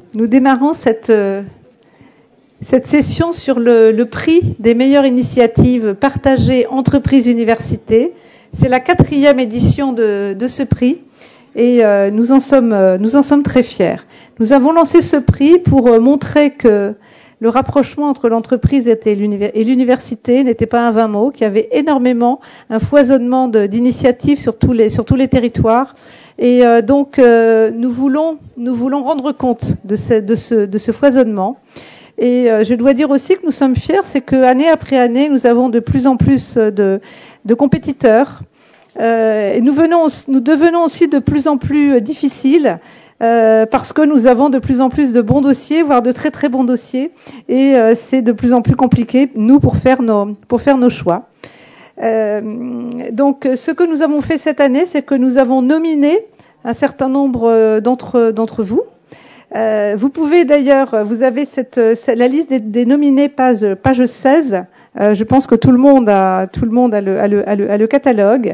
Nous démarrons cette session sur le prix des meilleures initiatives partagées entreprises-universités. C'est la 4e édition de ce prix et nous en sommes très fiers. Nous avons lancé ce prix pour montrer que le rapprochement entre l'entreprise et l'université n'était pas un vain mot, qu'il y avait énormément un foisonnement d'initiatives sur tous les territoires. Et donc nous voulons rendre compte de ce foisonnement. Et je dois dire aussi que nous sommes fiers, c'est que année après année, nous avons de plus en plus de compétiteurs. Et nous devenons aussi de plus en plus difficiles. Parce que nous avons de plus en plus de bons dossiers, voire de très très bons dossiers, et c'est de plus en plus compliqué, nous, pour faire nos choix. Donc, ce que nous avons fait cette année, c'est que nous avons nominé un certain nombre d'entre vous. Vous pouvez d'ailleurs, vous avez la liste des nominés, page 16. Je pense que tout le monde a le catalogue.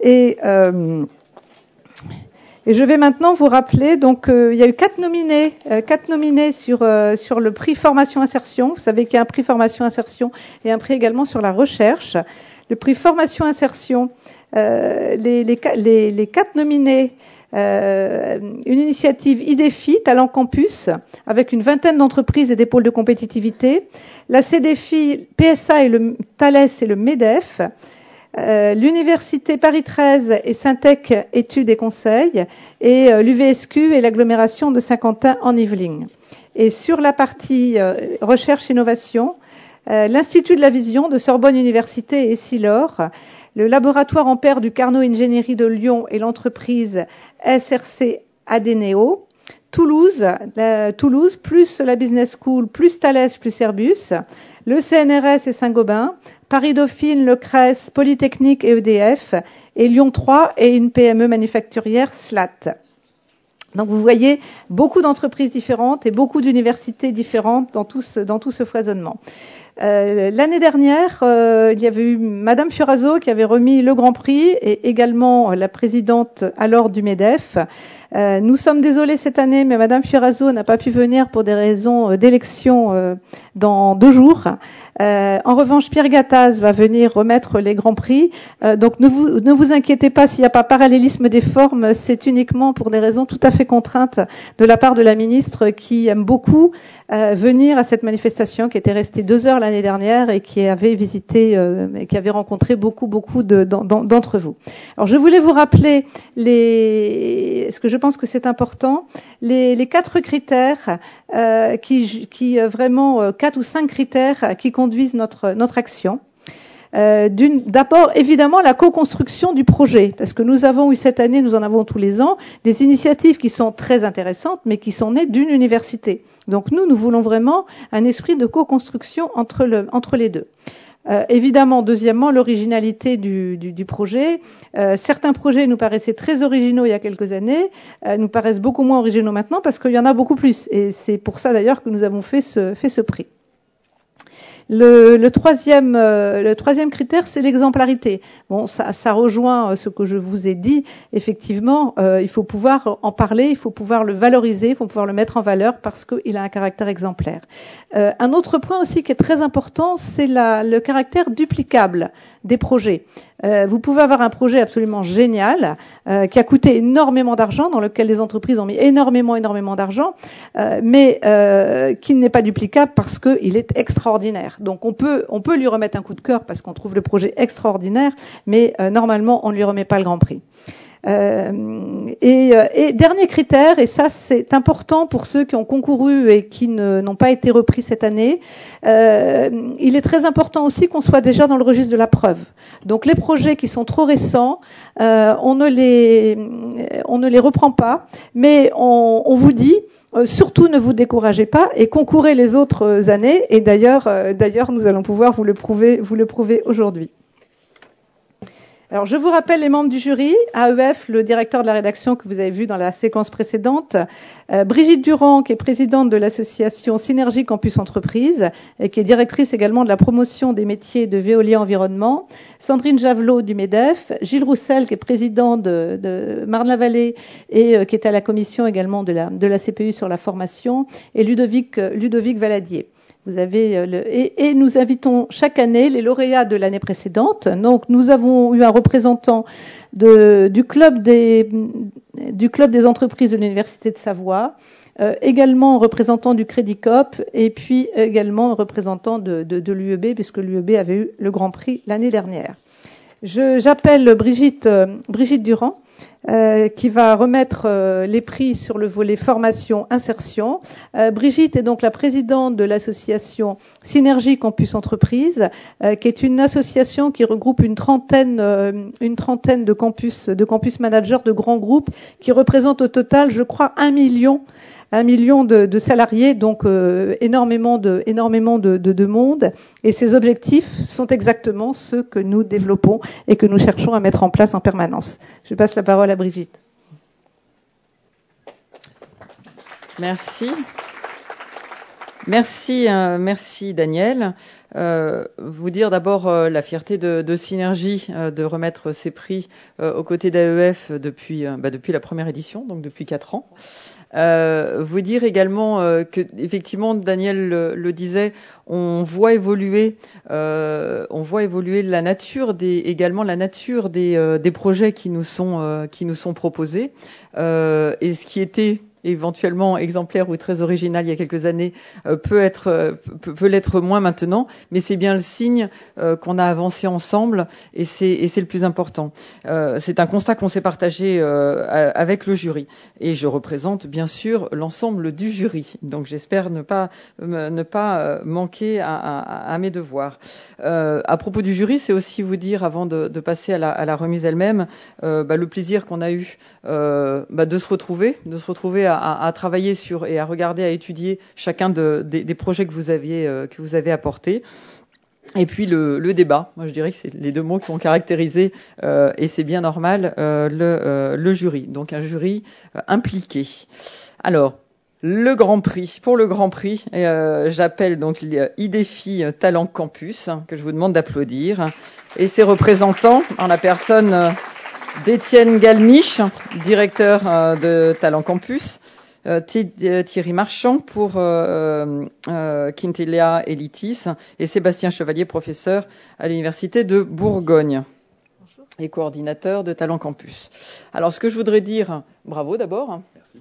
Et je vais maintenant vous rappeler, donc il y a eu 4 nominés sur le prix Formation Insertion. Vous savez qu'il y a un prix Formation Insertion et un prix également sur la recherche. Le prix Formation Insertion, les 4 nominés, une initiative IDEFI, Talent Campus, avec une vingtaine d'entreprises et des pôles de compétitivité. La CDFI, PSA et le Thales et le MEDEF. L'Université Paris 13 et Syntec Études et Conseils et l'UVSQ et l'agglomération de Saint-Quentin en Yvelines. Et sur la partie recherche-innovation, l'Institut de la Vision de Sorbonne Université et Essilor, le laboratoire Ampère du Carnot Ingénierie de Lyon et l'entreprise SRC Adeneo, Toulouse, plus la Business School, plus Thales, plus Airbus, le CNRS et Saint-Gobain, Paris-Dauphine, le CRES, Polytechnique et EDF, et Lyon 3 et une PME manufacturière SLAT. Donc vous voyez beaucoup d'entreprises différentes et beaucoup d'universités différentes dans tout ce foisonnement. L'année dernière, il y avait eu Madame Fioraso qui avait remis le Grand Prix et également la présidente alors du MEDEF. Nous sommes désolés cette année, mais Madame Fioraso n'a pas pu venir pour des raisons d'élection dans 2 jours. En revanche, Pierre Gattaz va venir remettre les Grands Prix. Donc ne vous inquiétez pas s'il n'y a pas parallélisme des formes, c'est uniquement pour des raisons tout à fait contraintes de la part de la ministre qui aime beaucoup venir à cette manifestation qui était restée 2 heures l'année dernière et qui avait visité et qui avait rencontré beaucoup d'entre vous. Alors je voulais vous rappeler ce que je pense que c'est important, les 4 critères qui vraiment 4 ou 5 critères qui conduisent notre action. D'abord, évidemment, la co-construction du projet, parce que nous avons eu cette année, nous en avons tous les ans, des initiatives qui sont très intéressantes, mais qui sont nées d'une université. Donc nous voulons vraiment un esprit de co-construction entre les deux. Évidemment, deuxièmement, l'originalité du projet. Certains projets nous paraissaient très originaux il y a quelques années, nous paraissent beaucoup moins originaux maintenant parce qu'il y en a beaucoup plus. Et c'est pour ça d'ailleurs que nous avons fait ce prix. Le troisième critère, c'est l'exemplarité. Bon, ça rejoint ce que je vous ai dit. Effectivement, il faut pouvoir en parler, il faut pouvoir le valoriser, il faut pouvoir le mettre en valeur parce qu'il a un caractère exemplaire. Un autre point aussi qui est très important, c'est le caractère duplicable des projets. Vous pouvez avoir un projet absolument génial qui a coûté énormément d'argent, dans lequel les entreprises ont mis énormément d'argent, mais qui n'est pas duplicable parce qu'il est extraordinaire. Donc on peut lui remettre un coup de cœur parce qu'on trouve le projet extraordinaire, mais normalement on ne lui remet pas le Grand Prix. Et dernier critère, et ça c'est important pour ceux qui ont concouru et qui n'ont pas été repris cette année, il est très important aussi qu'on soit déjà dans le registre de la preuve. Donc les projets qui sont trop récents, on ne les reprend pas, mais on vous dit surtout ne vous découragez pas et concourez les autres années. Et d'ailleurs nous allons pouvoir vous le prouver aujourd'hui. Alors, je vous rappelle les membres du jury. AEF, le directeur de la rédaction que vous avez vu dans la séquence précédente. Brigitte Durand, qui est présidente de l'association Synergie Campus Entreprise, et qui est directrice également de la promotion des métiers de Veolia Environnement. Sandrine Javelot du MEDEF. Gilles Roussel, qui est président de Marne-la-Vallée et qui est à la commission également de la CPU sur la formation. Et Ludovic Valadier. Vous avez et nous invitons chaque année les lauréats de l'année précédente. Donc, nous avons eu un représentant du club des entreprises de l'Université de Savoie, également un représentant du Crédit Coop, et puis également un représentant de l'UEB, puisque l'UEB avait eu le Grand Prix l'année dernière. J'appelle Brigitte Durand, qui va remettre les prix sur le volet formation-insertion. Brigitte est donc la présidente de l'association Synergie Campus Entreprise, qui est une association qui regroupe une trentaine de campus managers de grands groupes, qui représentent au total, je crois, 1 million de salariés, donc énormément de monde. Et ces objectifs sont exactement ceux que nous développons et que nous cherchons à mettre en place en permanence. Je passe la parole à Brigitte. Merci. Merci Daniel. Vous dire d'abord la fierté de Synergie de remettre ces prix aux côtés d'AEF depuis la première édition, donc depuis 4 ans. Vous dire également que effectivement Daniel le disait, on voit évoluer la nature des projets qui nous sont proposés, et ce qui était éventuellement exemplaire ou très original il y a quelques années peut l'être moins maintenant, mais c'est bien le signe qu'on a avancé ensemble, et c'est le plus important. C'est un constat qu'on s'est partagé avec le jury, et je représente bien sûr l'ensemble du jury, donc j'espère ne pas manquer à mes devoirs. À propos du jury, c'est aussi vous dire, avant de passer à la remise elle-même, le plaisir qu'on a eu de se retrouver à travailler sur et à regarder, à étudier chacun des projets que vous avez apportés. Et puis le débat, moi je dirais que c'est les 2 mots qui ont caractérisé, et c'est bien normal, le jury. Donc un jury impliqué. Alors, pour le Grand Prix, j'appelle donc IDEFI Talent Campus, que je vous demande d'applaudir, et ses représentants, en la personne d'Étienne Galmiche, directeur de Talent Campus, Thierry Marchand pour Quintilia Elitis, et Sébastien Chevalier, professeur à l'Université de Bourgogne et coordinateur de Talent Campus. Alors, ce que je voudrais dire, bravo d'abord. Merci.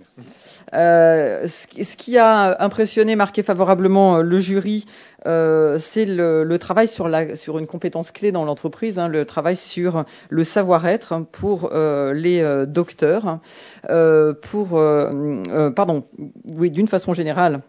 Ce qui a impressionné, marqué favorablement le jury, c'est le travail sur une compétence clé dans l'entreprise, le travail sur le savoir-être pour les docteurs, d'une façon générale.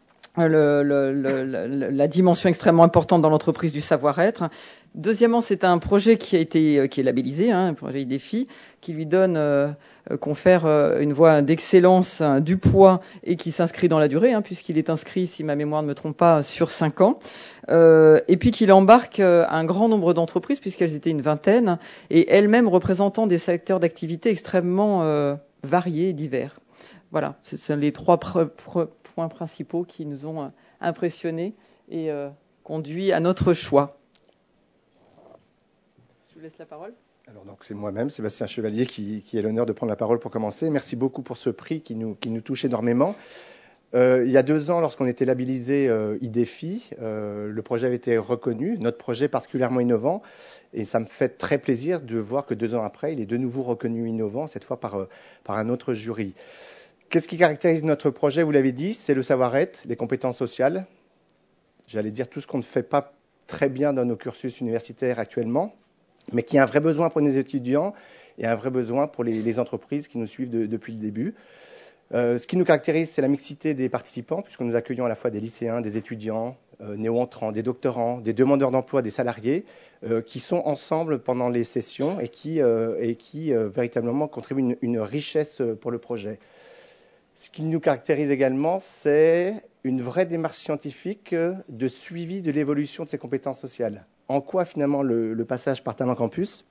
La dimension extrêmement importante dans l'entreprise du savoir-être. Deuxièmement, c'est un projet qui est labellisé, un projet IDEFI, qui lui confère une voie d'excellence, du poids, et qui s'inscrit dans la durée, puisqu'il est inscrit, si ma mémoire ne me trompe pas, sur 5 ans. Et puis qu'il embarque un grand nombre d'entreprises, puisqu'elles étaient une vingtaine, et elles-mêmes représentant des secteurs d'activité extrêmement variés et divers. Voilà, ce sont les 3 points principaux qui nous ont impressionnés et conduits à notre choix. Je vous laisse la parole. Alors donc c'est moi-même, Sébastien Chevalier, qui ai l'honneur de prendre la parole pour commencer. Merci beaucoup pour ce prix qui nous touche énormément. Il y a 2 ans, lorsqu'on était labellisé IDEFI, le projet avait été reconnu, notre projet particulièrement innovant, et ça me fait très plaisir de voir que 2 ans après, il est de nouveau reconnu innovant, cette fois par un autre jury. Qu'est-ce qui caractérise notre projet? Vous l'avez dit, c'est le savoir-être, les compétences sociales. J'allais dire tout ce qu'on ne fait pas très bien dans nos cursus universitaires actuellement, mais qui a un vrai besoin pour nos étudiants et un vrai besoin pour les entreprises qui nous suivent depuis le début. Ce qui nous caractérise, c'est la mixité des participants, puisque nous accueillons à la fois des lycéens, des étudiants, néo-entrants, des doctorants, des demandeurs d'emploi, des salariés, qui sont ensemble pendant les sessions et qui véritablement contribuent une richesse pour le projet. Ce qui nous caractérise également, c'est une vraie démarche scientifique de suivi de l'évolution de ces compétences sociales. En quoi, finalement, le passage par Talent Campus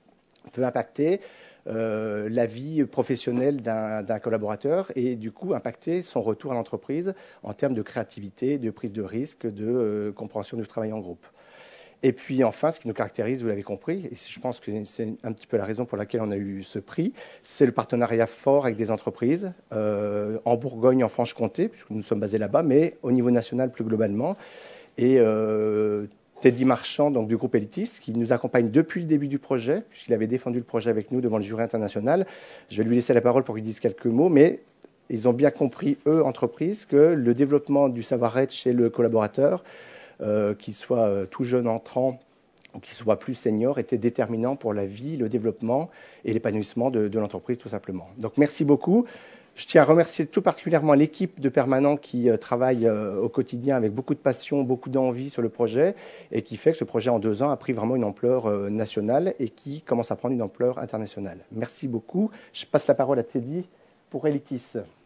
peut impacter la vie professionnelle d'un collaborateur et du coup impacter son retour à l'entreprise en termes de créativité, de prise de risque, de compréhension du travail en groupe. Et puis enfin, ce qui nous caractérise, vous l'avez compris, et je pense que c'est un petit peu la raison pour laquelle on a eu ce prix, c'est le partenariat fort avec des entreprises en Bourgogne, en Franche-Comté, puisque nous sommes basés là-bas, mais au niveau national plus globalement. Et Teddy Marchand, donc du groupe Elitis, qui nous accompagne depuis le début du projet, puisqu'il avait défendu le projet avec nous devant le jury international. Je vais lui laisser la parole pour qu'il dise quelques mots, mais ils ont bien compris, eux, entreprises, que le développement du savoir-être chez le collaborateur, qu'il soit tout jeune entrant ou qu'il soit plus senior, était déterminant pour la vie, le développement et l'épanouissement de l'entreprise, tout simplement. Donc merci beaucoup. Je tiens à remercier tout particulièrement l'équipe de Permanent qui travaille au quotidien avec beaucoup de passion, beaucoup d'envie sur le projet et qui fait que ce projet en 2 ans a pris vraiment une ampleur nationale et qui commence à prendre une ampleur internationale. Merci beaucoup. Je passe la parole à Teddy pour Elitis.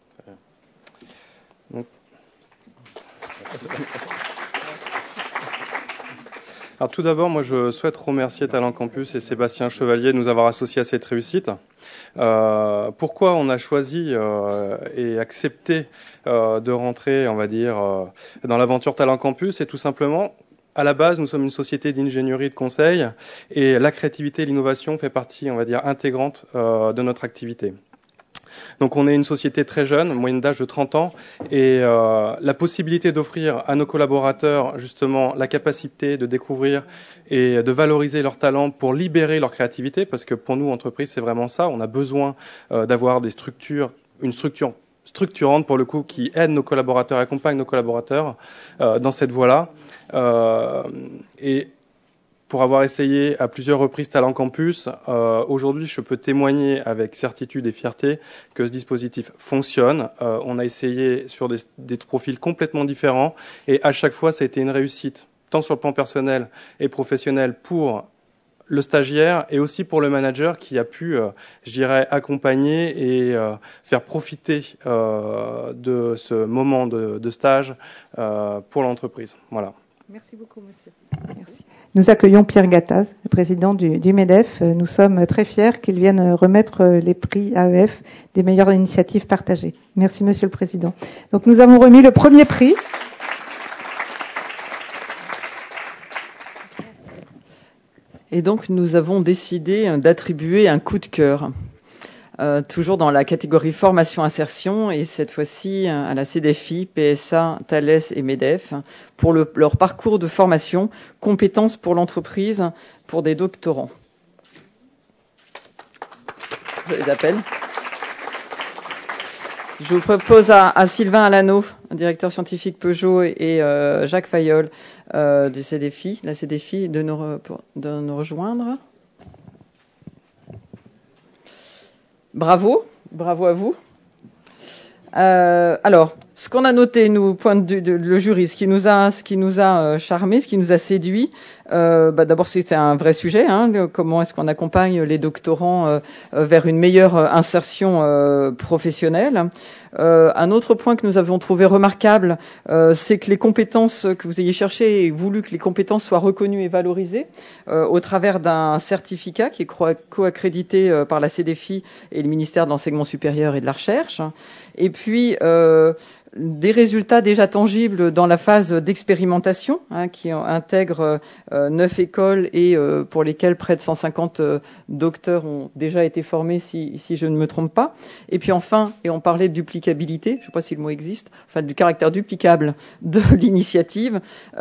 Alors tout d'abord, moi je souhaite remercier Talent Campus et Sébastien Chevalier de nous avoir associés à cette réussite. Pourquoi on a choisi et accepté de rentrer, on va dire, dans l'aventure Talent Campus? C'est tout simplement, à la base, nous sommes une société d'ingénierie et de conseil et la créativité et l'innovation fait partie, on va dire, intégrante de notre activité. Donc on est une société très jeune, moyenne d'âge de 30 ans, et la possibilité d'offrir à nos collaborateurs justement la capacité de découvrir et de valoriser leurs talents pour libérer leur créativité, parce que pour nous, entreprise, c'est vraiment ça, on a besoin d'avoir des structures, une structure structurante pour le coup qui aide nos collaborateurs, accompagne nos collaborateurs dans cette voie-là. Et pour avoir essayé à plusieurs reprises Talent Campus, aujourd'hui je peux témoigner avec certitude et fierté que ce dispositif fonctionne. On a essayé sur des profils complètement différents et à chaque fois ça a été une réussite, tant sur le plan personnel et professionnel pour le stagiaire et aussi pour le manager qui a pu, je dirais, accompagner et faire profiter de ce moment de stage pour l'entreprise. Voilà. Merci beaucoup, monsieur. Merci. Nous accueillons Pierre Gattaz, le président du MEDEF. Nous sommes très fiers qu'il vienne remettre les prix AEF des meilleures initiatives partagées. Merci, monsieur le président. Donc, nous avons remis le premier prix. Et donc, nous avons décidé d'attribuer un coup de cœur. Toujours dans la catégorie formation-insertion et cette fois-ci à la CDFI, PSA, Thales et MEDEF pour leur parcours de formation, compétences pour l'entreprise pour des doctorants. Je les appelle. Je vous propose à Sylvain Alano, directeur scientifique Peugeot, et Jacques Fayolle du CDFI, la CDFI, de nous rejoindre. Bravo à vous. Alors, ce qu'on a noté, nous, point de vue le jury, ce qui nous a charmé, ce qui nous a séduit, d'abord c'était un vrai sujet. Comment est-ce qu'on accompagne les doctorants vers une meilleure insertion professionnelle. Un autre point que nous avons trouvé remarquable, c'est que les compétences que vous ayez cherchées et voulu que les compétences soient reconnues et valorisées au travers d'un certificat qui est co-accrédité par la CDFI et le ministère de l'Enseignement supérieur et de la Recherche. Et puis des résultats déjà tangibles dans la phase d'expérimentation, qui intègre 9 écoles et pour lesquelles près de 150 docteurs ont déjà été formés, si je ne me trompe pas. Et puis enfin, et on parlait de duplicabilité, je ne sais pas si le mot existe, enfin du caractère duplicable de l'initiative,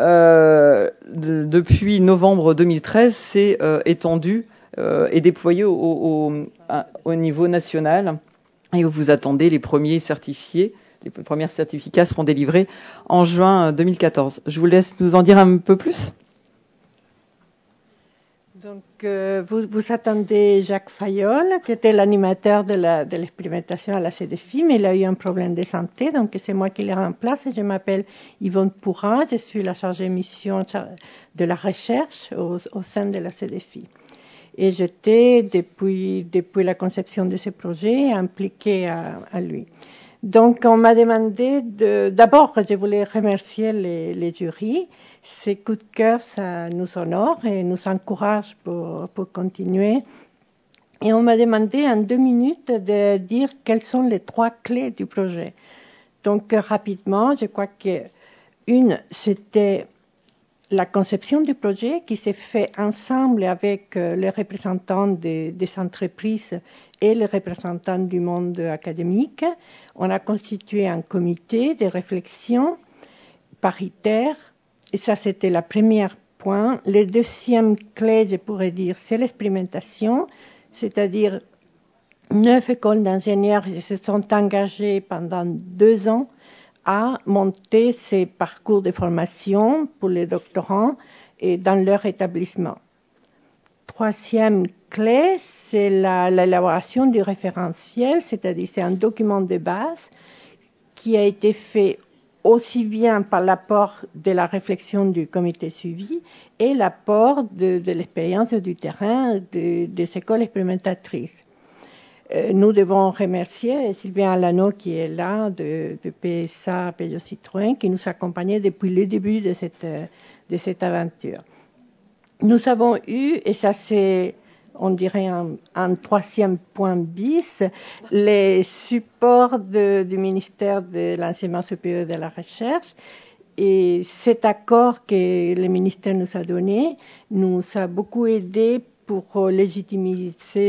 depuis novembre 2013, c'est étendu et déployé au niveau national. Et vous attendez les premiers certifiés. Les premiers certificats seront délivrés en juin 2014. Je vous laisse nous en dire un peu plus. Donc, vous attendez Jacques Fayolle, qui était l'animateur de l'expérimentation à la CDFI, mais il a eu un problème de santé, donc c'est moi qui le remplace. Je m'appelle Yvonne Pourrin, je suis la chargée de mission de la recherche au sein de la CDFI. Et j'étais, depuis la conception de ce projet, impliquée à lui. Donc, on m'a demandé d'abord, je voulais remercier les jurys. Ces coups de cœur, ça nous honore et nous encourage pour continuer Et on m'a demandé en 2 minutes de dire quelles sont les 3 clés du projet. Donc, rapidement, je crois que c'était la conception du projet qui s'est fait ensemble avec les représentants des entreprises et les représentants du monde académique. On a constitué un comité de réflexion paritaire, et ça, c'était le premier point. Le deuxième clé, je pourrais dire, c'est l'expérimentation, c'est-à-dire 9 écoles d'ingénieurs se sont engagées pendant 2 ans à monter ces parcours de formation pour les doctorants et dans leur établissement. Troisième clé, c'est l'élaboration du référentiel, c'est-à-dire c'est un document de base qui a été fait aussi bien par l'apport de la réflexion du comité suivi et l'apport de l'expérience du terrain des écoles expérimentatrices. Nous devons remercier Sylvain Alano qui est là de PSA Peugeot Citroën qui nous accompagnait depuis le début de cette aventure. Nous avons eu, et ça c'est, on dirait un troisième point bis, les supports du ministère de l'Enseignement supérieur et de la Recherche. Et cet accord que le ministère nous a donné nous a beaucoup aidé pour légitimiser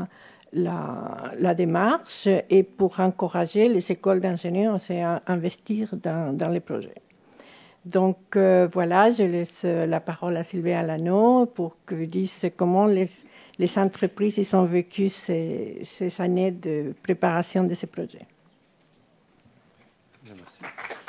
la démarche et pour encourager les écoles d'ingénieurs à investir dans les projets. Donc voilà, je laisse la parole à Sylvain Alano pour qu'il dise comment les entreprises ont vécu ces années de préparation de ces projets. Merci.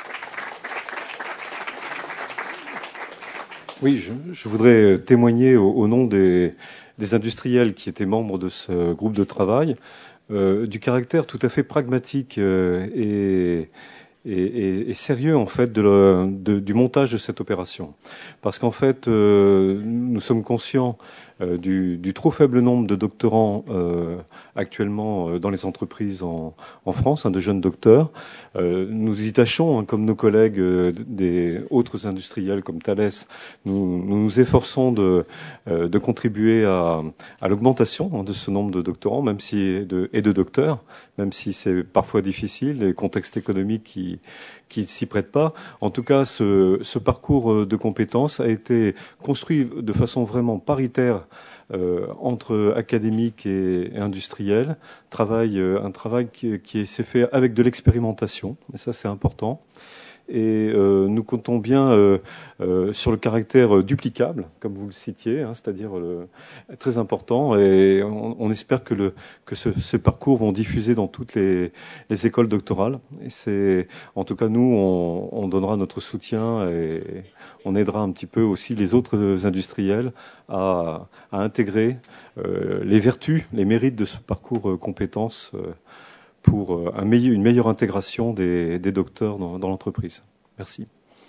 Oui, je voudrais témoigner au nom des industriels qui étaient membres de ce groupe de travail du caractère tout à fait pragmatique et sérieux en fait du montage de cette opération, parce qu'en fait nous sommes conscients du trop faible nombre de doctorants actuellement dans les entreprises en France, de jeunes docteurs. Nous y tâchons, comme nos collègues des autres industriels comme Thales, nous nous efforçons de contribuer à l'augmentation de ce nombre de doctorants, et de docteurs, même si c'est parfois difficile, les contextes économiques qui s'y prêtent pas. En tout cas, ce parcours de compétences a été construit de façon vraiment paritaire entre académiques et industriels. Un travail qui s'est fait avec de l'expérimentation, et ça c'est important. Et nous comptons bien sur le caractère duplicable, comme vous le citiez, c'est-à-dire très important. Et on espère que ce parcours vont diffuser dans toutes les écoles doctorales. Et en tout cas, nous, on donnera notre soutien et on aidera un petit peu aussi les autres industriels à intégrer les vertus, les mérites de ce parcours compétences pour une meilleure intégration des docteurs dans l'entreprise. Merci.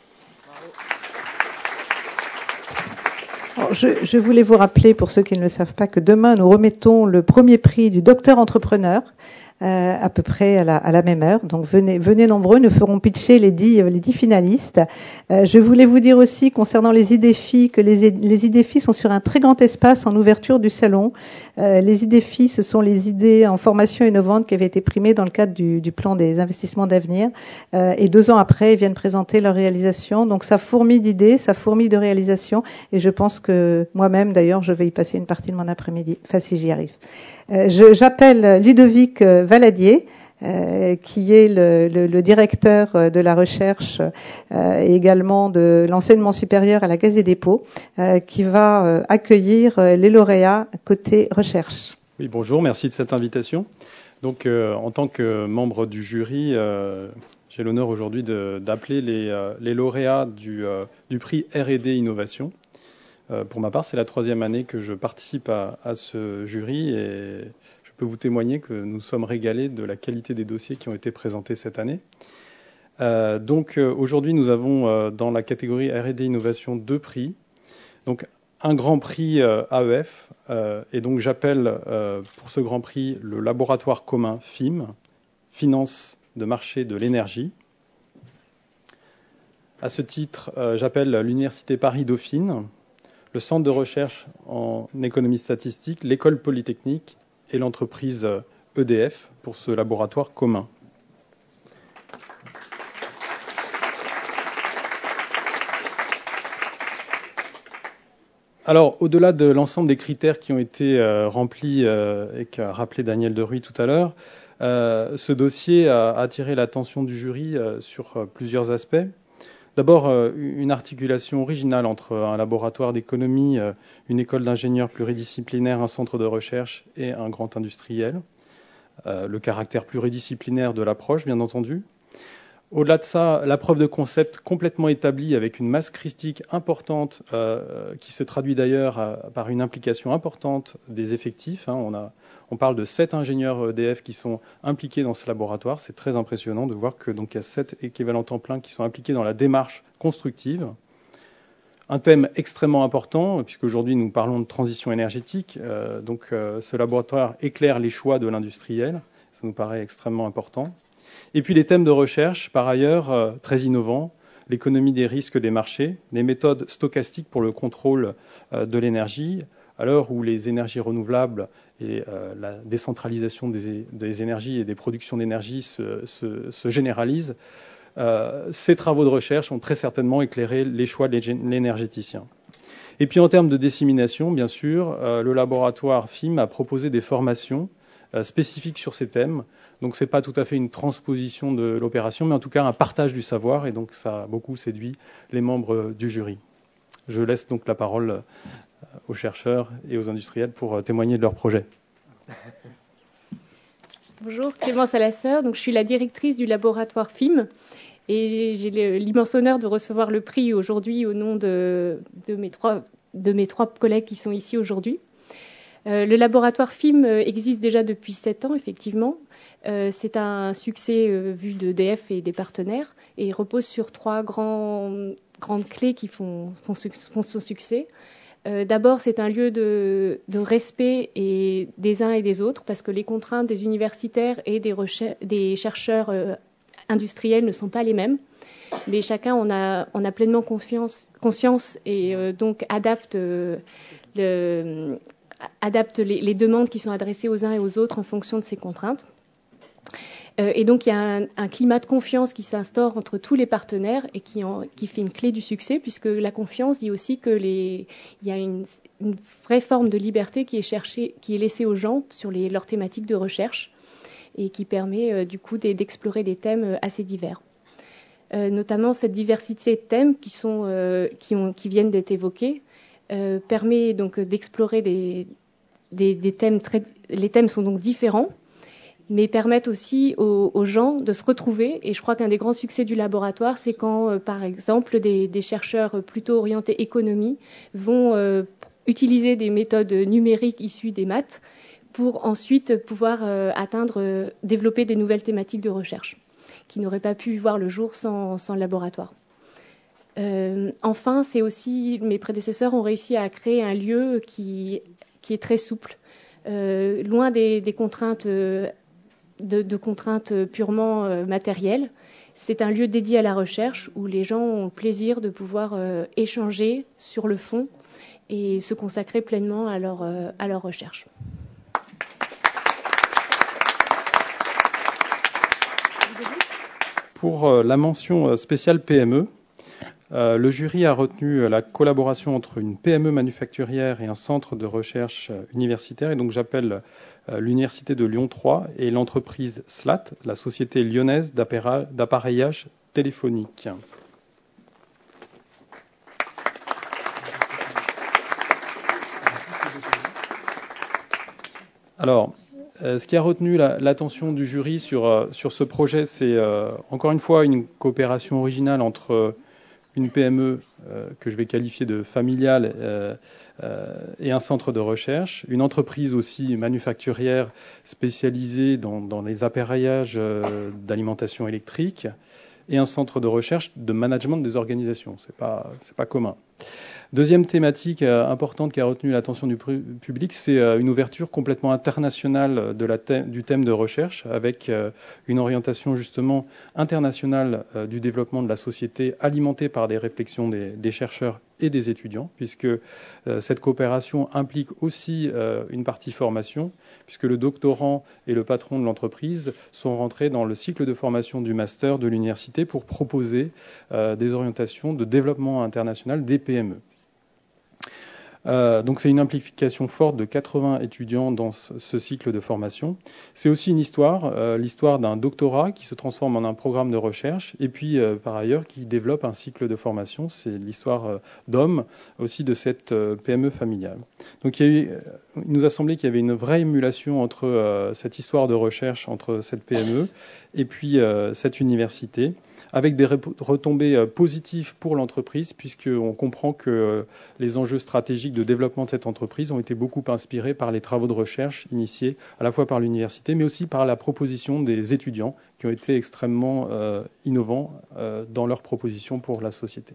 Alors, je voulais vous rappeler, pour ceux qui ne le savent pas, que demain, nous remettons le premier prix du docteur entrepreneur, à peu près à la même heure. Donc venez nombreux, nous ferons pitcher les 10 finalistes. Je voulais vous dire aussi concernant les IDEFI que les IDEFI sont sur un très grand espace en ouverture du salon. Les IDEFI, ce sont les idées en formation innovante qui avaient été primées dans le cadre du plan des investissements d'avenir. Et 2 ans après, ils viennent présenter leur réalisation. Donc ça fourmille d'idées, ça fourmille de réalisations. Et je pense que moi-même, d'ailleurs, je vais y passer une partie de mon après-midi, enfin si j'y arrive. J'appelle Ludovic Valadier, qui est le directeur de la recherche et également de l'enseignement supérieur à la Caisse des dépôts, qui va accueillir les lauréats côté recherche. Oui, bonjour, merci de cette invitation. Donc, en tant que membre du jury, j'ai l'honneur aujourd'hui d'appeler les lauréats du prix R&D Innovation. Pour ma part, c'est la 3e année que je participe à ce jury et je peux vous témoigner que nous sommes régalés de la qualité des dossiers qui ont été présentés cette année. Donc aujourd'hui, nous avons dans la catégorie R&D Innovation 2 prix. Donc un grand prix AEF et donc j'appelle pour ce grand prix le laboratoire commun FIM, Finance de marché de l'énergie. À ce titre, j'appelle l'Université Paris-Dauphine, le Centre de recherche en économie statistique, l'École polytechnique et l'entreprise EDF pour ce laboratoire commun. Alors, au-delà de l'ensemble des critères qui ont été remplis et qu'a rappelé Daniel Deruy tout à l'heure, ce dossier a attiré l'attention du jury sur plusieurs aspects. D'abord, une articulation originale entre un laboratoire d'économie, une école d'ingénieurs pluridisciplinaire, un centre de recherche et un grand industriel. Le caractère pluridisciplinaire de l'approche, bien entendu. Au-delà de ça, la preuve de concept complètement établie avec une masse critique importante qui se traduit d'ailleurs par une implication importante des effectifs. On parle de 7 ingénieurs EDF qui sont impliqués dans ce laboratoire. C'est très impressionnant de voir que donc il y a 7 équivalents temps plein qui sont impliqués dans la démarche constructive. Un thème extrêmement important, puisqu'aujourd'hui nous parlons de transition énergétique. Ce laboratoire éclaire les choix de l'industriel. Ça nous paraît extrêmement important. Et puis les thèmes de recherche, par ailleurs, très innovants, l'économie des risques des marchés, les méthodes stochastiques pour le contrôle de l'énergie, à l'heure où les énergies renouvelables et la décentralisation des énergies et des productions d'énergie se généralisent. Ces travaux de recherche ont très certainement éclairé les choix de l'énergéticien. Et puis en termes de dissémination, bien sûr, le laboratoire FIM a proposé des formations spécifiques sur ces thèmes. Donc ce n'est pas tout à fait une transposition de l'opération, mais en tout cas un partage du savoir, et donc ça a beaucoup séduit les membres du jury. Je laisse donc la parole aux chercheurs et aux industriels pour témoigner de leur projet. Bonjour, Clémence Alasseur, donc je suis la directrice du laboratoire FIM, et j'ai l'immense honneur de recevoir le prix aujourd'hui au nom de mes trois collègues qui sont ici aujourd'hui. Le laboratoire FIM existe déjà depuis 7 ans, effectivement. C'est un succès vu d'EDF et des partenaires, et il repose sur 3 grandes clés qui font son succès. D'abord, c'est un lieu de respect des uns et des autres, parce que les contraintes des universitaires et des chercheurs industriels ne sont pas les mêmes. Mais chacun on a pleinement conscience et donc adapte les demandes qui sont adressées aux uns et aux autres en fonction de ces contraintes. Et donc, il y a un climat de confiance qui s'instaure entre tous les partenaires et qui fait une clé du succès, puisque la confiance dit aussi qu'il y a une vraie forme de liberté qui est laissée aux gens sur leurs thématiques de recherche et qui permet du coup d'explorer des thèmes assez divers. Notamment, cette diversité de thèmes qui viennent d'être évoqués permet donc d'explorer des thèmes. Les thèmes sont donc différents, mais permettent aussi aux gens de se retrouver. Et je crois qu'un des grands succès du laboratoire, c'est quand, par exemple, des chercheurs plutôt orientés économie vont utiliser des méthodes numériques issues des maths pour ensuite pouvoir développer des nouvelles thématiques de recherche qui n'auraient pas pu voir le jour sans le laboratoire. Enfin, c'est aussi, mes prédécesseurs ont réussi à créer un lieu qui est très souple, loin des contraintes de contraintes purement matérielles. C'est un lieu dédié à la recherche où les gens ont le plaisir de pouvoir échanger sur le fond et se consacrer pleinement à leur recherche. Pour la mention spéciale PME, le jury a retenu la collaboration entre une PME manufacturière et un centre de recherche universitaire. Et donc j'appelle l'Université de Lyon 3 et l'entreprise SLAT, la Société lyonnaise d'appareillage téléphonique. Alors, ce qui a retenu l'attention du jury sur ce projet, c'est encore une fois une coopération originale entre une PME que je vais qualifier de familiale et un centre de recherche, une entreprise aussi manufacturière spécialisée dans les appareillages d'alimentation électrique et un centre de recherche de management des organisations. C'est pas commun. Deuxième thématique importante qui a retenu l'attention du public, c'est une ouverture complètement internationale du thème de recherche, avec une orientation justement internationale du développement de la société, alimentée par des réflexions des chercheurs et des étudiants, puisque cette coopération implique aussi une partie formation, puisque le doctorant et le patron de l'entreprise sont rentrés dans le cycle de formation du master de l'université pour proposer des orientations de développement international des PME. Donc c'est une implication forte de 80 étudiants dans ce cycle de formation. C'est aussi une histoire, l'histoire d'un doctorat qui se transforme en un programme de recherche et puis par ailleurs qui développe un cycle de formation. C'est l'histoire d'hommes aussi de cette PME familiale. Donc il nous a semblé qu'il y avait une vraie émulation entre cette histoire de recherche, entre cette PME et puis cette université, avec des retombées positives pour l'entreprise, puisqu'on comprend que les enjeux stratégiques de développement de cette entreprise ont été beaucoup inspirés par les travaux de recherche initiés à la fois par l'université, mais aussi par la proposition des étudiants, qui ont été extrêmement innovants dans leurs propositions pour la société.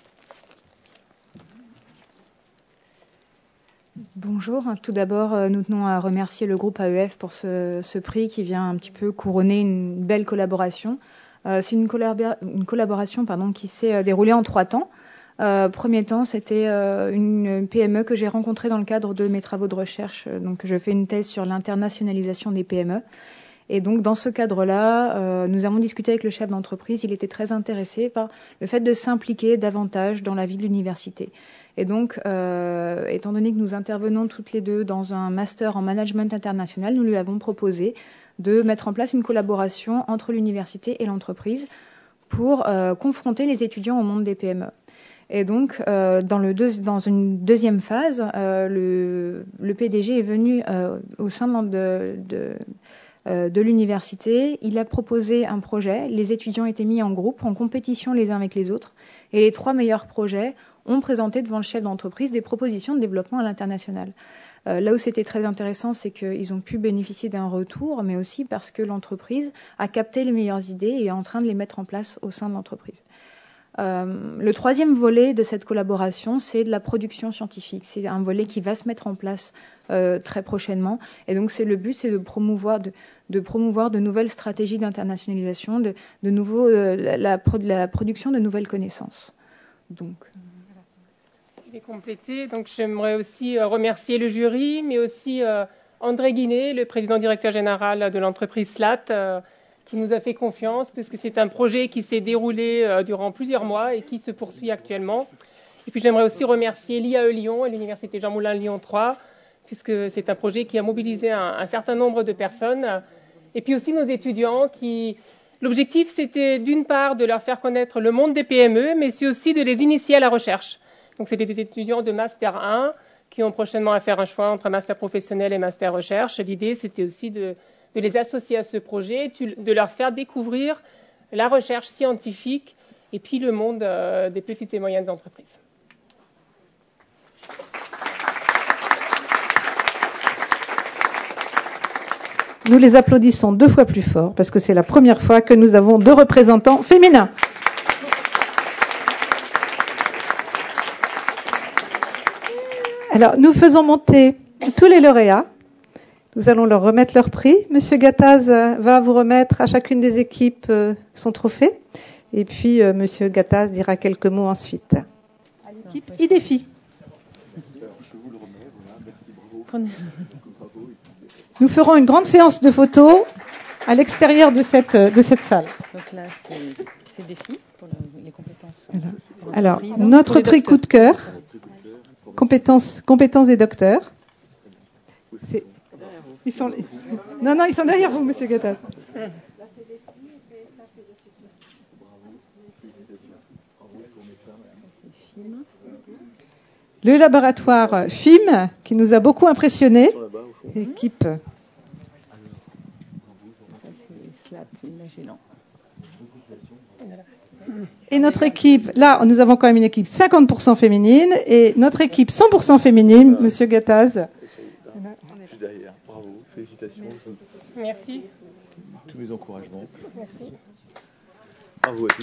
Bonjour. Tout d'abord, nous tenons à remercier le groupe AEF pour ce prix qui vient un petit peu couronner une belle collaboration. C'est une collaboration qui s'est déroulée en 3 temps. Premier temps, c'était une PME que j'ai rencontrée dans le cadre de mes travaux de recherche. Donc, je fais une thèse sur l'internationalisation des PME. Et donc, dans ce cadre-là, nous avons discuté avec le chef d'entreprise. Il était très intéressé par le fait de s'impliquer davantage dans la vie de l'université. Et donc, étant donné que nous intervenons toutes les deux dans un master en management international, nous lui avons proposé de mettre en place une collaboration entre l'université et l'entreprise pour confronter les étudiants au monde des PME. Et donc, dans une deuxième phase, le PDG est venu au sein de l'université. Il a proposé un projet. Les étudiants étaient mis en groupe, en compétition les uns avec les autres. Et les 3 meilleurs projets ont présenté devant le chef d'entreprise des propositions de développement à l'international. Là où c'était très intéressant, c'est qu'ils ont pu bénéficier d'un retour, mais aussi parce que l'entreprise a capté les meilleures idées et est en train de les mettre en place au sein de l'entreprise. Le 3e volet de cette collaboration, c'est de la production scientifique. C'est un volet qui va se mettre en place très prochainement. Et donc, le but, c'est de promouvoir de nouvelles stratégies d'internationalisation, la production de nouvelles connaissances. Donc... Je vais compléter. Donc, j'aimerais aussi remercier le jury, mais aussi André Guinet, le président directeur général de l'entreprise SLAT, qui nous a fait confiance, puisque c'est un projet qui s'est déroulé durant plusieurs mois et qui se poursuit actuellement. Et puis, j'aimerais aussi remercier l'IAE Lyon et l'Université Jean Moulin Lyon 3, puisque c'est un projet qui a mobilisé un certain nombre de personnes. Et puis aussi nos étudiants qui... L'objectif, c'était d'une part de leur faire connaître le monde des PME, mais c'est aussi de les initier à la recherche. Donc, c'était des étudiants de Master 1 qui ont prochainement à faire un choix entre Master professionnel et Master recherche. L'idée, c'était aussi de les associer à ce projet, de leur faire découvrir la recherche scientifique et puis le monde des petites et moyennes entreprises. Nous les applaudissons 2 fois plus fort parce que c'est la première fois que nous avons 2 représentants féminins. Alors, nous faisons monter tous les lauréats. Nous allons leur remettre leur prix. Monsieur Gattaz va vous remettre à chacune des équipes son trophée. Et puis, Monsieur Gattaz dira quelques mots ensuite. À l'équipe IDEFI. Nous ferons une grande séance de photos à l'extérieur de cette salle. Donc là, c'est défi pour les compétences. Alors, notre prix coup de cœur. Compétences des docteurs. Ils sont derrière vous, Monsieur Gattaz. Le laboratoire FIM, qui nous a beaucoup impressionnés. Équipe. Ça, c'est SLAT, c'est Magellan. Et notre équipe, là, nous avons quand même une équipe 50% féminine et notre équipe 100% féminine, Monsieur Gattaz. Je suis derrière. Bravo, félicitations. Merci. Tous mes encouragements. Merci. Bravo à tous.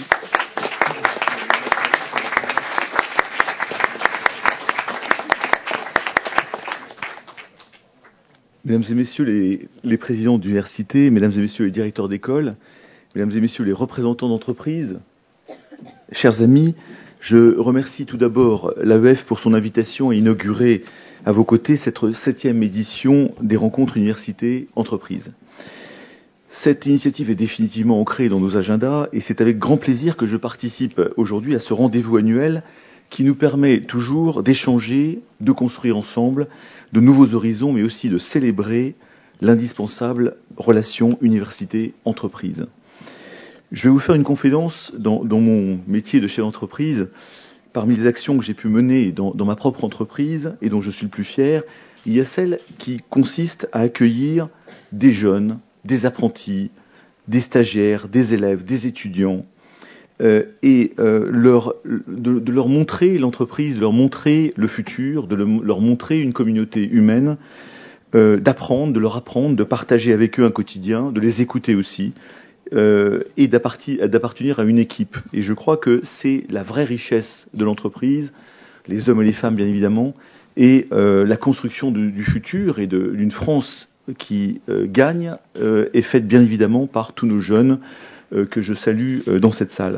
Mesdames et messieurs les présidents d'université, mesdames et messieurs les directeurs d'école, mesdames et messieurs les représentants d'entreprise, chers amis, Je remercie tout d'abord l'AEF pour son invitation à inaugurer à vos côtés cette 7e édition des rencontres universités-entreprises. Cette initiative est définitivement ancrée dans nos agendas et c'est avec grand plaisir que je participe aujourd'hui à ce rendez-vous annuel qui nous permet toujours d'échanger, de construire ensemble de nouveaux horizons, mais aussi de célébrer l'indispensable relation université-entreprise. Je vais vous faire une confidence dans mon métier de chef d'entreprise. Parmi les actions que j'ai pu mener dans ma propre entreprise et dont je suis le plus fier, il y a celle qui consiste à accueillir des jeunes, des apprentis, des stagiaires, des élèves, des étudiants, de leur montrer l'entreprise, de leur montrer le futur, de leur montrer une communauté humaine, d'apprendre, de leur apprendre, de partager avec eux un quotidien, de les écouter aussi, et d'appartenir à une équipe. Et je crois que c'est la vraie richesse de l'entreprise, les hommes et les femmes bien évidemment, et la construction du futur et d'une France qui gagne est faite bien évidemment par tous nos jeunes que je salue dans cette salle.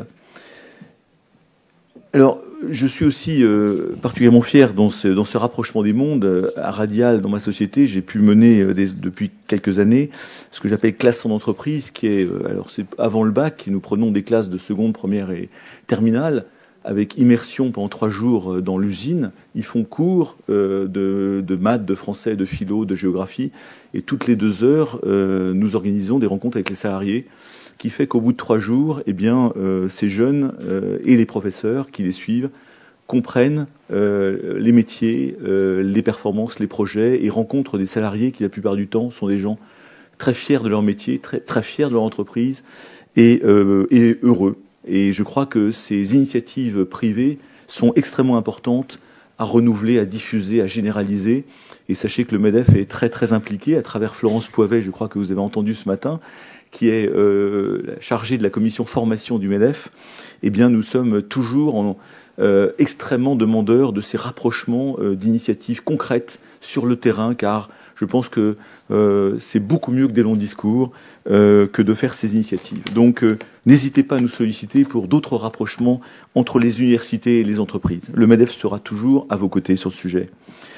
Alors, je suis aussi particulièrement fier dans ce rapprochement des mondes. À Radial, dans ma société, j'ai pu mener depuis quelques années ce que j'appelle classe en entreprise, qui est, alors c'est avant le bac, nous prenons des classes de seconde, première et terminale, avec immersion pendant 3 jours dans l'usine. Ils font cours de maths, de français, de philo, de géographie, et toutes les 2 heures, nous organisons des rencontres avec les salariés, qui fait qu'au bout de 3 jours, eh bien, ces jeunes et les professeurs qui les suivent comprennent les métiers, les performances, les projets, et rencontrent des salariés qui, la plupart du temps, sont des gens très fiers de leur métier, très fiers de leur entreprise, et heureux. Et je crois que ces initiatives privées sont extrêmement importantes à renouveler, à diffuser, à généraliser. Et sachez que le MEDEF est très très impliqué à travers Florence Poivet, je crois que vous avez entendu ce matin, qui est chargée de la commission formation du MEDEF. Eh bien, nous sommes toujours extrêmement demandeurs de ces rapprochements d'initiatives concrètes sur le terrain, car je pense que c'est beaucoup mieux que des longs discours que de faire ces initiatives. Donc, n'hésitez pas à nous solliciter pour d'autres rapprochements entre les universités et les entreprises. Le MEDEF sera toujours à vos côtés sur ce sujet.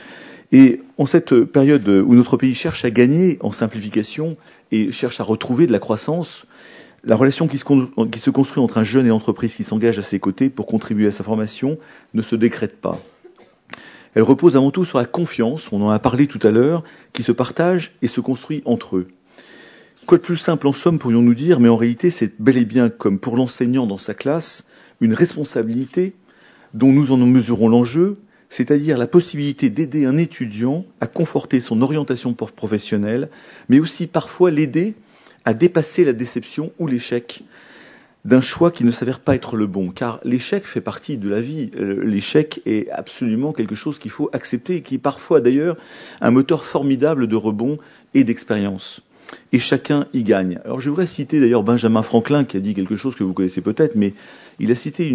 Et en cette période où notre pays cherche à gagner en simplification et cherche à retrouver de la croissance, la relation qui se construit entre un jeune et l'entreprise qui s'engage à ses côtés pour contribuer à sa formation ne se décrète pas. Elle repose avant tout sur la confiance, on en a parlé tout à l'heure, qui se partage et se construit entre eux. Quoi de plus simple en somme pourrions-nous dire, mais en réalité c'est bel et bien comme pour l'enseignant dans sa classe, une responsabilité dont nous en mesurons l'enjeu, c'est-à-dire la possibilité d'aider un étudiant à conforter son orientation professionnelle, mais aussi parfois l'aider à dépasser la déception ou l'échec d'un choix qui ne s'avère pas être le bon. Car l'échec fait partie de la vie. L'échec est absolument quelque chose qu'il faut accepter et qui est parfois d'ailleurs un moteur formidable de rebond et d'expérience. Et chacun y gagne. Alors je voudrais citer d'ailleurs Benjamin Franklin qui a dit quelque chose que vous connaissez peut-être, mais il a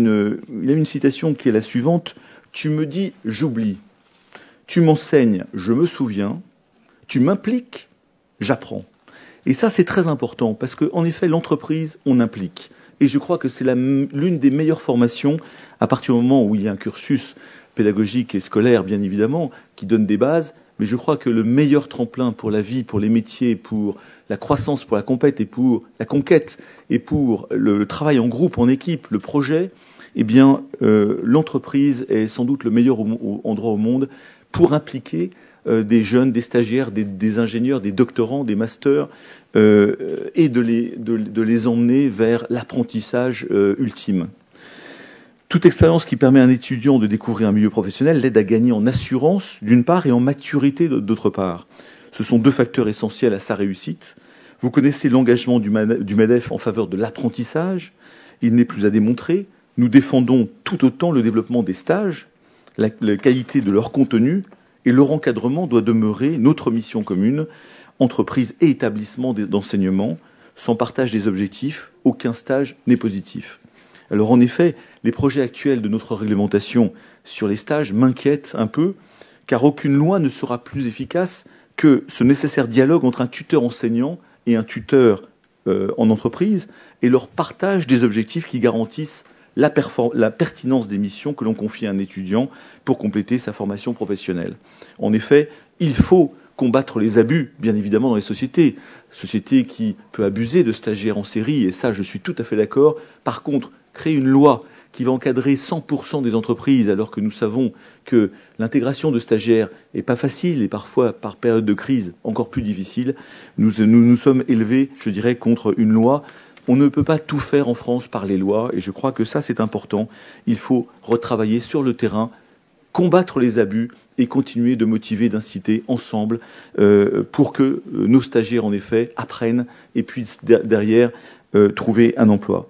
une citation qui est la suivante. Tu me dis, j'oublie. Tu m'enseignes, je me souviens. Tu m'impliques, j'apprends. Et ça, c'est très important parce qu'en effet, l'entreprise, on implique. Et je crois que c'est l'une des meilleures formations à partir du moment où il y a un cursus pédagogique et scolaire, bien évidemment, qui donne des bases. Mais je crois que le meilleur tremplin pour la vie, pour les métiers, pour la croissance, pour la conquête et pour le travail en groupe, en équipe, le projet, eh bien, l'entreprise est sans doute le meilleur endroit au monde pour impliquer des jeunes, des stagiaires, des ingénieurs, des doctorants, des masters, et de les emmener vers l'apprentissage ultime. Toute expérience qui permet à un étudiant de découvrir un milieu professionnel l'aide à gagner en assurance, d'une part, et en maturité, d'autre part. Ce sont 2 facteurs essentiels à sa réussite. Vous connaissez l'engagement du MEDEF en faveur de l'apprentissage. Il n'est plus à démontrer. Nous défendons tout autant le développement des stages, la qualité de leur contenu, et leur encadrement doit demeurer notre mission commune, entreprise et établissement d'enseignement. Sans partage des objectifs, aucun stage n'est positif. Alors en effet, les projets actuels de notre réglementation sur les stages m'inquiètent un peu, car aucune loi ne sera plus efficace que ce nécessaire dialogue entre un tuteur enseignant et un tuteur en entreprise, et leur partage des objectifs qui garantissent la pertinence des missions que l'on confie à un étudiant pour compléter sa formation professionnelle. En effet, il faut combattre les abus, bien évidemment, dans les sociétés. Société qui peut abuser de stagiaires en série, et ça, je suis tout à fait d'accord. Par contre, créer une loi qui va encadrer 100% des entreprises, alors que nous savons que l'intégration de stagiaires est pas facile et parfois, par période de crise, encore plus difficile, nous sommes élevés, je dirais, contre une loi. On ne peut pas tout faire en France par les lois, et je crois que ça, c'est important. Il faut retravailler sur le terrain, combattre les abus et continuer de motiver, d'inciter ensemble pour que nos stagiaires, en effet, apprennent et puissent derrière trouver un emploi.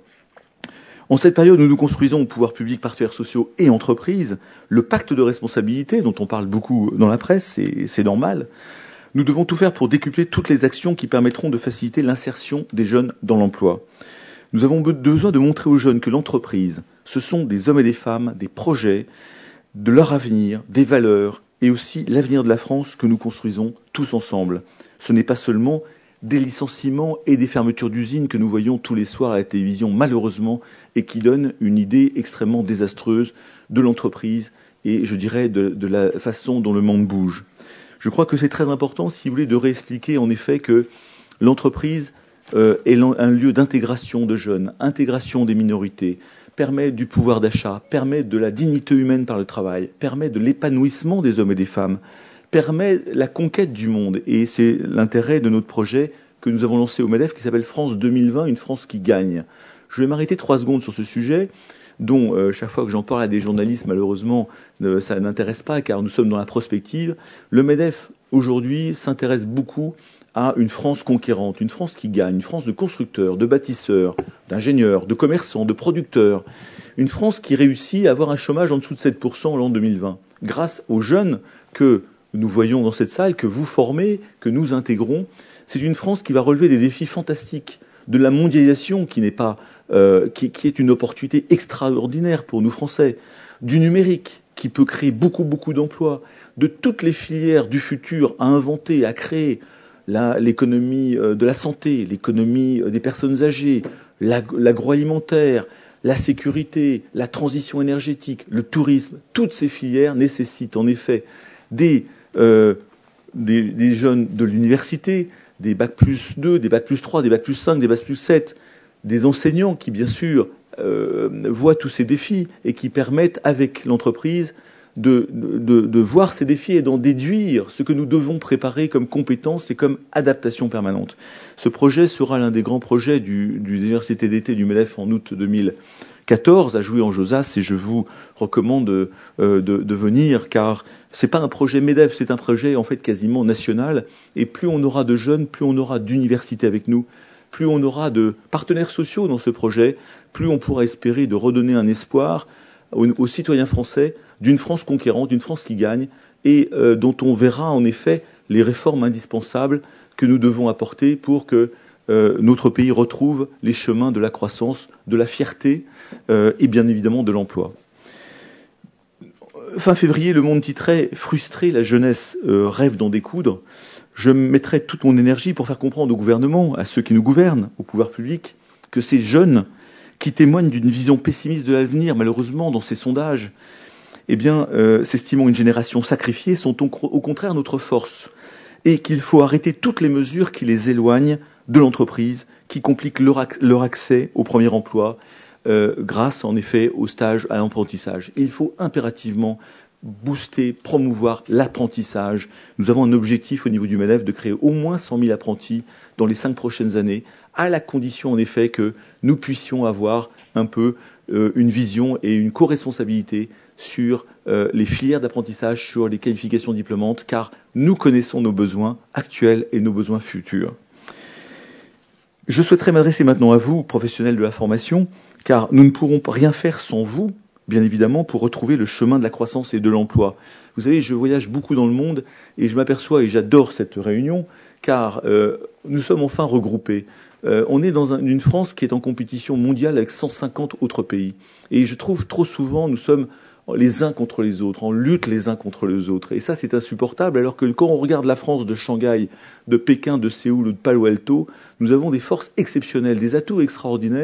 En cette période où nous construisons au pouvoir public, partenaires sociaux et entreprises, le pacte de responsabilité, dont on parle beaucoup dans la presse, et c'est normal, nous devons tout faire pour décupler toutes les actions qui permettront de faciliter l'insertion des jeunes dans l'emploi. Nous avons besoin de montrer aux jeunes que l'entreprise, ce sont des hommes et des femmes, des projets, de leur avenir, des valeurs, et aussi l'avenir de la France que nous construisons tous ensemble. Ce n'est pas seulement des licenciements et des fermetures d'usines que nous voyons tous les soirs à la télévision, malheureusement, et qui donnent une idée extrêmement désastreuse de l'entreprise et, je dirais, de la façon dont le monde bouge. Je crois que c'est très important, si vous voulez, de réexpliquer en effet que l'entreprise est un lieu d'intégration de jeunes, intégration des minorités, permet du pouvoir d'achat, permet de la dignité humaine par le travail, permet de l'épanouissement des hommes et des femmes, permet la conquête du monde. Et c'est l'intérêt de notre projet que nous avons lancé au MEDEF qui s'appelle France 2020, une France qui gagne. Je vais m'arrêter 3 secondes sur ce sujet, dont chaque fois que j'en parle à des journalistes, malheureusement, ça n'intéresse pas, car nous sommes dans la prospective. Le MEDEF, aujourd'hui, s'intéresse beaucoup à une France conquérante, une France qui gagne, une France de constructeurs, de bâtisseurs, d'ingénieurs, de commerçants, de producteurs, une France qui réussit à avoir un chômage en dessous de 7% en l'an 2020, grâce aux jeunes que nous voyons dans cette salle, que vous formez, que nous intégrons. C'est une France qui va relever des défis fantastiques, de la mondialisation qui n'est pas, qui est une opportunité extraordinaire pour nous Français, du numérique qui peut créer beaucoup d'emplois, de toutes les filières du futur à inventer, à créer, l'économie de la santé, l'économie des personnes âgées, l'agroalimentaire, la sécurité, la transition énergétique, le tourisme, toutes ces filières nécessitent en effet des jeunes de l'université, des bac plus 2, des bac plus 3, des bac plus 5, des bac plus 7, des enseignants qui bien sûr voient tous ces défis et qui permettent avec l'entreprise de voir ces défis et d'en déduire ce que nous devons préparer comme compétences et comme adaptation permanente. Ce projet sera l'un des grands projets du université d'été du MEDEF en août 2014 à jouer en Josas, et je vous recommande de venir, car c'est pas un projet MEDEF, c'est un projet en fait quasiment national, et plus on aura de jeunes, plus on aura d'universités avec nous, plus on aura de partenaires sociaux dans ce projet, plus on pourra espérer de redonner un espoir aux citoyens français d'une France conquérante, d'une France qui gagne, et dont on verra en effet les réformes indispensables que nous devons apporter pour que notre pays retrouve les chemins de la croissance, de la fierté et bien évidemment de l'emploi. Fin février, Le Monde titrait « Frustré, la jeunesse rêve d'en découdre ». Je mettrai toute mon énergie pour faire comprendre au gouvernement, à ceux qui nous gouvernent, au pouvoir public, que ces jeunes qui témoignent d'une vision pessimiste de l'avenir, malheureusement, dans ces sondages, eh bien, s'estimant une génération sacrifiée, sont au contraire notre force, et qu'il faut arrêter toutes les mesures qui les éloignent de l'entreprise, qui compliquent leur accès au premier emploi, grâce en effet au stage, à l'apprentissage. Il faut impérativement booster, promouvoir l'apprentissage. Nous avons un objectif au niveau du MEDEF de créer au moins 100 000 apprentis dans les 5 prochaines années, à la condition en effet que nous puissions avoir un peu une vision et une co-responsabilité sur les filières d'apprentissage, sur les qualifications diplômantes, car nous connaissons nos besoins actuels et nos besoins futurs. Je souhaiterais m'adresser maintenant à vous, professionnels de la formation, car nous ne pourrons rien faire sans vous, bien évidemment, pour retrouver le chemin de la croissance et de l'emploi. Vous savez, je voyage beaucoup dans le monde et je m'aperçois, et j'adore cette réunion, car nous sommes enfin regroupés. On est dans une France qui est en compétition mondiale avec 150 autres pays. Et je trouve trop souvent, nous sommes les uns contre les autres, en lutte les uns contre les autres. Et ça, c'est insupportable, alors que quand on regarde la France de Shanghai, de Pékin, de Séoul ou de Palo Alto, nous avons des forces exceptionnelles, des atouts extraordinaires,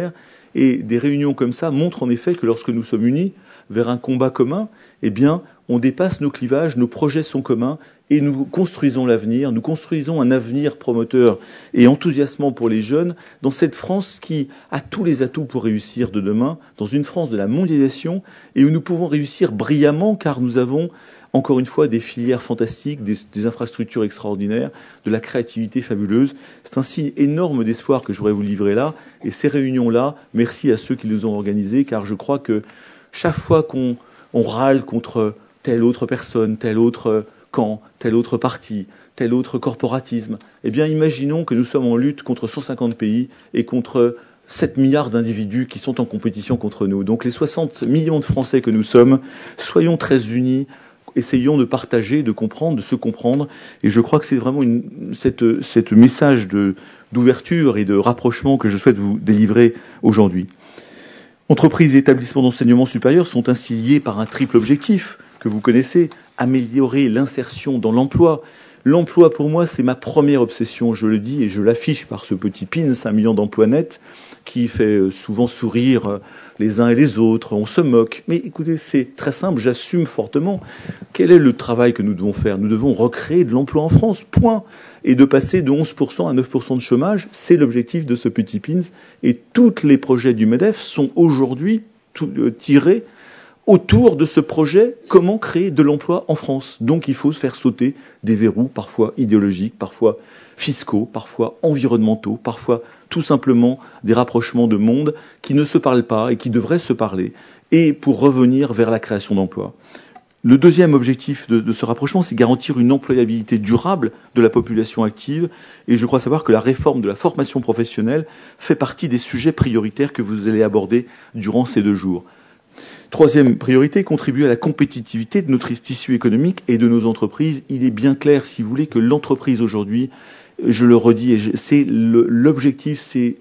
Et des réunions comme ça montrent en effet que lorsque nous sommes unis vers un combat commun, eh bien, on dépasse nos clivages, nos projets sont communs et nous construisons l'avenir, nous construisons un avenir promoteur et enthousiasmant pour les jeunes dans cette France qui a tous les atouts pour réussir de demain, dans une France de la mondialisation et où nous pouvons réussir brillamment car nous avons encore une fois des filières fantastiques, des infrastructures extraordinaires, de la créativité fabuleuse. C'est un signe énorme d'espoir que je voudrais vous livrer là. Et ces réunions-là, merci à ceux qui les ont organisées, car je crois que chaque fois qu'on râle contre telle autre personne, tel autre camp, tel autre parti, tel autre corporatisme, eh bien imaginons que nous sommes en lutte contre 150 pays et contre 7 milliards d'individus qui sont en compétition contre nous. Donc les 60 millions de Français que nous sommes, soyons très unis, essayons de partager, de comprendre, de se comprendre. Et je crois que c'est vraiment cette message d'ouverture et de rapprochement que je souhaite vous délivrer aujourd'hui. Entreprises et établissements d'enseignement supérieur sont ainsi liés par un triple objectif que vous connaissez, améliorer l'insertion dans l'emploi. L'emploi, pour moi, c'est ma première obsession, je le dis et je l'affiche par ce petit pin, 5 millions d'emplois nets, qui fait souvent sourire les uns et les autres, on se moque. Mais écoutez, c'est très simple, j'assume fortement. Quel est le travail que nous devons faire ? Nous devons recréer de l'emploi en France, point. Et de passer de 11% à 9% de chômage, c'est l'objectif de ce petit pins. Et tous les projets du MEDEF sont aujourd'hui tirés autour de ce projet, comment créer de l'emploi en France. Donc il faut faire sauter des verrous, parfois idéologiques, parfois fiscaux, parfois environnementaux, parfois tout simplement des rapprochements de mondes qui ne se parlent pas et qui devraient se parler, et pour revenir vers la création d'emplois. Le deuxième objectif de ce rapprochement, c'est garantir une employabilité durable de la population active, et je crois savoir que la réforme de la formation professionnelle fait partie des sujets prioritaires que vous allez aborder durant ces 2 jours. Troisième priorité, contribuer à la compétitivité de notre tissu économique et de nos entreprises. Il est bien clair, si vous voulez, que l'entreprise aujourd'hui, je le redis, c'est l'objectif, c'est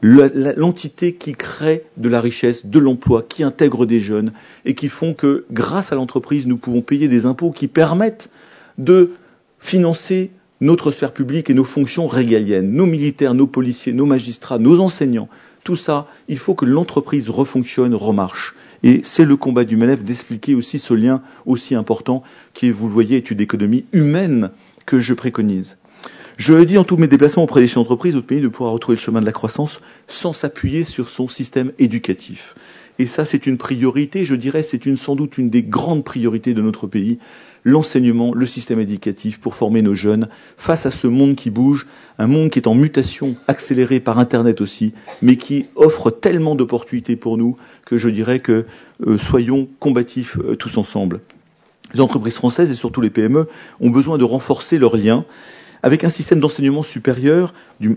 l'entité qui crée de la richesse, de l'emploi, qui intègre des jeunes et qui font que, grâce à l'entreprise, nous pouvons payer des impôts qui permettent de financer notre sphère publique et nos fonctions régaliennes, nos militaires, nos policiers, nos magistrats, nos enseignants. Tout ça, il faut que l'entreprise refonctionne, remarche. Et c'est le combat du MEDEF d'expliquer aussi ce lien aussi important qui, vous le voyez, est une économie humaine que je préconise. Je le dis en tous mes déplacements auprès des chefs d'entreprise, notre pays ne pourra retrouver le chemin de la croissance sans s'appuyer sur son système éducatif. Et ça, c'est une priorité, je dirais, c'est sans doute une des grandes priorités de notre pays, l'enseignement, le système éducatif pour former nos jeunes face à ce monde qui bouge, un monde qui est en mutation accélérée par Internet aussi, mais qui offre tellement d'opportunités pour nous que je dirais que soyons combatifs tous ensemble. Les entreprises françaises et surtout les PME ont besoin de renforcer leurs liens avec un système d'enseignement supérieur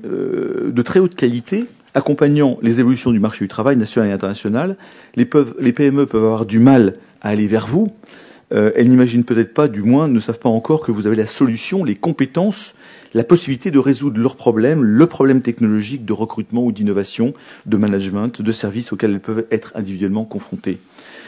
de très haute qualité, accompagnant les évolutions du marché du travail national et international. Les PME peuvent avoir du mal à aller vers vous. Elles n'imaginent peut-être pas, du moins, ne savent pas encore que vous avez la solution, les compétences, la possibilité de résoudre leurs problèmes, le problème technologique de recrutement ou d'innovation, de management, de services auxquels elles peuvent être individuellement confrontées.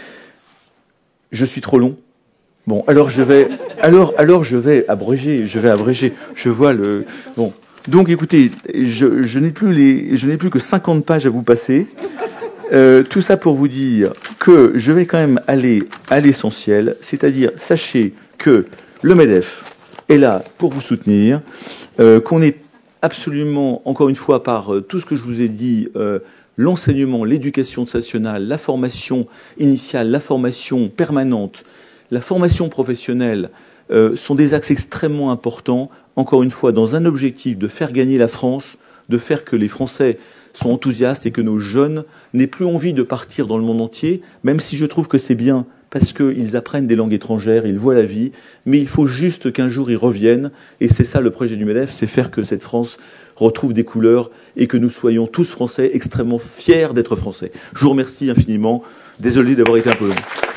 Je suis trop long. Bon, alors je vais abréger. Je vois le. Bon, donc écoutez, je n'ai plus que 50 pages à vous passer. Tout ça pour vous dire que je vais quand même aller à l'essentiel, c'est-à-dire sachez que le MEDEF est là pour vous soutenir, qu'on est absolument, encore une fois, par tout ce que je vous ai dit, l'enseignement, l'éducation nationale, la formation initiale, la formation permanente, la formation professionnelle sont des axes extrêmement importants, encore une fois, dans un objectif de faire gagner la France, de faire que les Français sont enthousiastes et que nos jeunes n'aient plus envie de partir dans le monde entier, même si je trouve que c'est bien parce qu'ils apprennent des langues étrangères, ils voient la vie, mais il faut juste qu'un jour ils reviennent, et c'est ça le projet du MEDEF, c'est faire que cette France retrouve des couleurs et que nous soyons tous Français extrêmement fiers d'être Français. Je vous remercie infiniment, désolé d'avoir été un peu long.